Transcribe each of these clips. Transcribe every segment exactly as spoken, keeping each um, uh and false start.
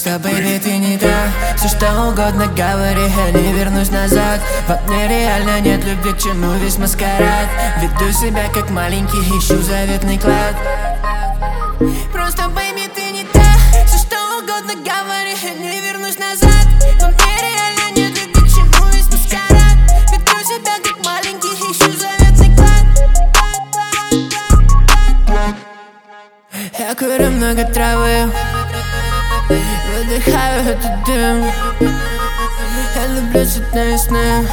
Просто, бэйби, ты не та. Все что угодно говори, я не вернусь назад. Во мне реально нет любви, к чему весь маскарад. Веду себя как маленький, ищу заветный клад. Просто, бэйби, ты не та. Все что угодно говори, я не вернусь назад. Во мне реально нет любви, к чему весь маскарад. Веду себя как маленький, ищу заветный клад. Я курю много травы, выдыхаю этот дым. Я люблю цветные сны.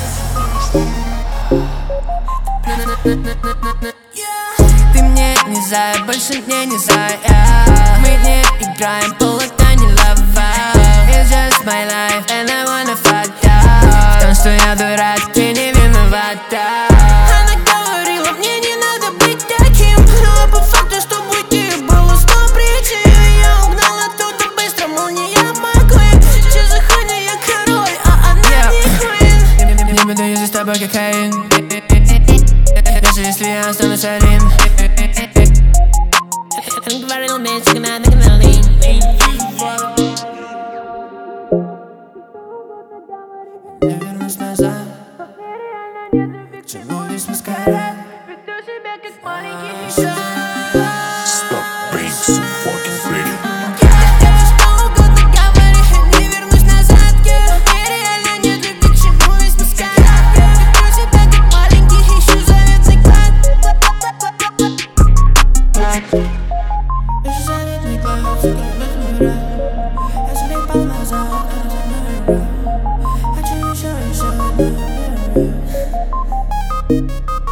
Ты мне не зая, больше мне не зая. Мы не играем, пол это не лава. It's just my life and I wanna fuck up. В том, что я дурак, ты не виновата. Она говорила, мне не надо быть таким, но по факту, что уйти было сто причин. Я угнал оттуда быстро, мол, не я McQueen. Что за хуйня, я король, а она yeah. не queen. Не буду юзать с тобой кокаин, даже если я останусь один. Он говорил, меньше надо гналин. Не вернусь назад. К чему весь маскарад? Веду себя как маленький еще. Stop being so fucking pretty. Thank you.